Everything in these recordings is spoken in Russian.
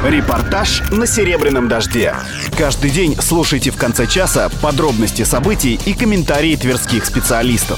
Репортаж на Серебряном дожде. Каждый день слушайте в конце часа подробности событий и комментарии тверских специалистов.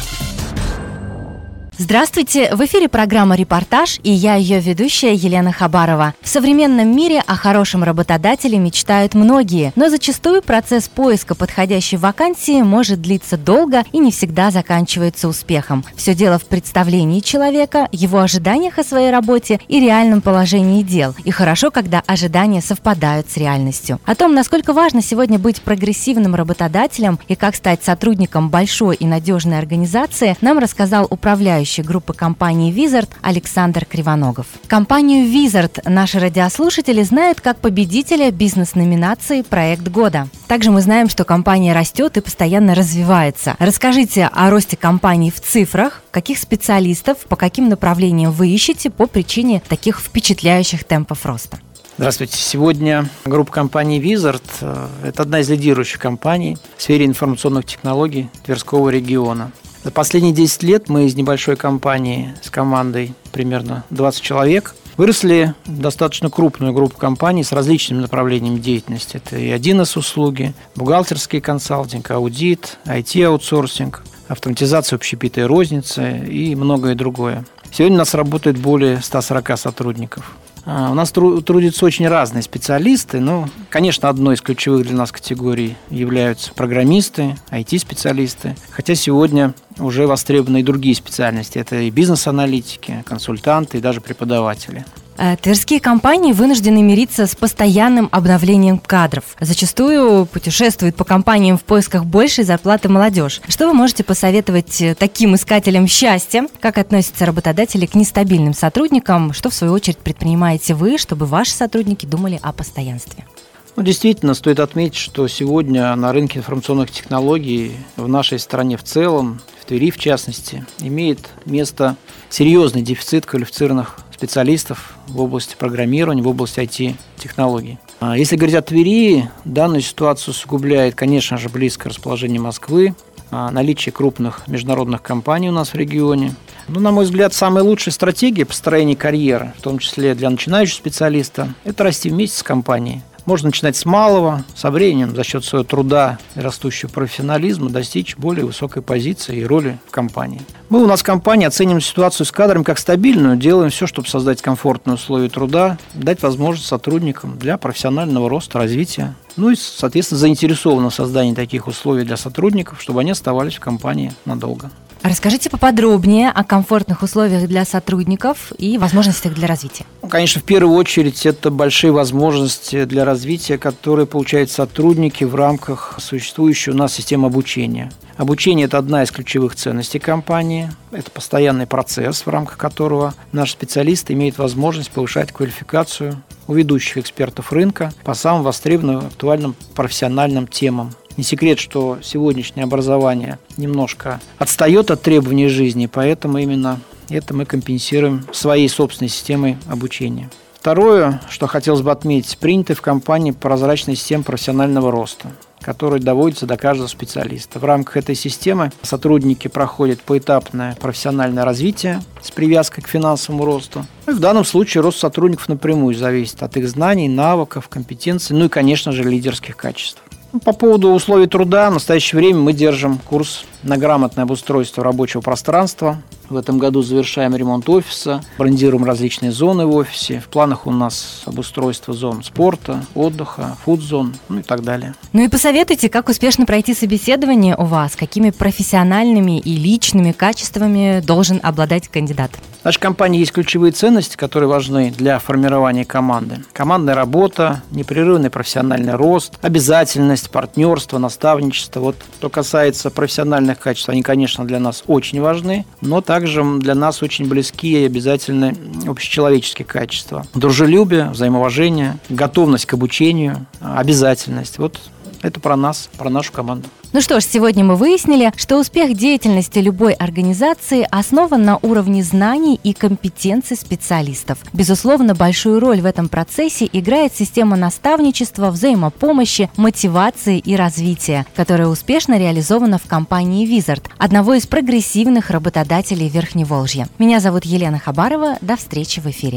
Здравствуйте! В эфире программа «Репортаж» и я ее ведущая Елена Хабарова. В современном мире о хорошем работодателе мечтают многие, но зачастую процесс поиска подходящей вакансии может длиться долго и не всегда заканчивается успехом. Все дело в представлении человека, его ожиданиях о своей работе и реальном положении дел. И хорошо, когда ожидания совпадают с реальностью. О том, насколько важно сегодня быть прогрессивным работодателем и как стать сотрудником большой и надежной организации, нам рассказал управляющий группы компании Wizard Александр Кривоногов. Компанию Wizard наши радиослушатели знают как победителя бизнес-номинации «Проект года». Также мы знаем, что компания растет и постоянно развивается. Расскажите о росте компании в цифрах, каких специалистов, по каким направлениям вы ищете по причине таких впечатляющих темпов роста. Здравствуйте. Сегодня группа компании Wizard – это одна из лидирующих компаний в сфере информационных технологий Тверского региона. За последние 10 лет мы из небольшой компании с командой примерно 20 человек выросли в достаточно крупную группу компаний с различными направлениями деятельности. Это и 1С услуги, бухгалтерский консалтинг, аудит, IT-аутсорсинг, автоматизация общепитой розницы и многое другое. Сегодня у нас работает более 140 сотрудников. У нас трудятся очень разные специалисты, но, конечно, одной из ключевых для нас категорий являются программисты, IT-специалисты, хотя сегодня уже востребованы и другие специальности. Это и бизнес-аналитики, консультанты, и даже преподаватели. Тверские компании вынуждены мириться с постоянным обновлением кадров. Зачастую путешествует по компаниям в поисках большей зарплаты молодежь. Что вы можете посоветовать таким искателям счастья? Как относятся работодатели к нестабильным сотрудникам? Что, в свою очередь, предпринимаете вы, чтобы ваши сотрудники думали о постоянстве? Действительно, стоит отметить, что сегодня на рынке информационных технологий в нашей стране в целом, в Твери в частности, имеет место серьезный дефицит квалифицированных специалистов в области программирования, в области IT-технологий. Если говорить о Твери, данную ситуацию усугубляет, конечно же, близкое расположение Москвы, наличие крупных международных компаний у нас в регионе. На мой взгляд, самая лучшая стратегия построения карьеры, в том числе для начинающего специалиста, это расти вместе с компанией. Можно начинать с малого, со временем за счет своего труда и растущего профессионализма достичь более высокой позиции и роли в компании. Мы у нас в компании оцениваем ситуацию с кадрами как стабильную, делаем все, чтобы создать комфортные условия труда, дать возможность сотрудникам для профессионального роста, развития. И, соответственно, заинтересованы в создании таких условий для сотрудников, чтобы они оставались в компании надолго. Расскажите поподробнее о комфортных условиях для сотрудников и возможностях для развития. Конечно, в первую очередь, это большие возможности для развития, которые получают сотрудники в рамках существующей у нас системы обучения. Обучение – это одна из ключевых ценностей компании. Это постоянный процесс, в рамках которого наши специалисты имеют возможность повышать квалификацию у ведущих экспертов рынка по самым востребованным актуальным профессиональным темам. Не секрет, что сегодняшнее образование немножко отстает от требований жизни, поэтому именно это мы компенсируем своей собственной системой обучения. Второе, что хотелось бы отметить, принята в компании прозрачная система профессионального роста, которая доводится до каждого специалиста. В рамках этой системы сотрудники проходят поэтапное профессиональное развитие с привязкой к финансовому росту. И в данном случае рост сотрудников напрямую зависит от их знаний, навыков, компетенций, и, конечно же, лидерских качеств. По поводу условий труда, в настоящее время мы держим курс на грамотное обустройство рабочего пространства. В этом году завершаем ремонт офиса, брендируем различные зоны в офисе. В планах у нас обустройство зон спорта, отдыха, фуд-зон, и так далее. И посоветуйте, как успешно пройти собеседование у вас, какими профессиональными и личными качествами должен обладать кандидат. В нашей компании есть ключевые ценности, которые важны для формирования команды. Командная работа, непрерывный профессиональный рост, обязательность, партнерство, наставничество. Что касается профессиональных качеств, они, конечно, для нас очень важны, но также для нас очень близки и обязательны общечеловеческие качества. Дружелюбие, взаимоуважение, готовность к обучению, обязательность. Это про нас, про нашу команду. Что ж, сегодня мы выяснили, что успех деятельности любой организации основан на уровне знаний и компетенций специалистов. Безусловно, большую роль в этом процессе играет система наставничества, взаимопомощи, мотивации и развития, которая успешно реализована в компании Wizard, одного из прогрессивных работодателей Верхневолжья. Меня зовут Елена Хабарова. До встречи в эфире.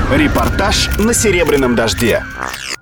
Репортаж на «Серебряном дожде».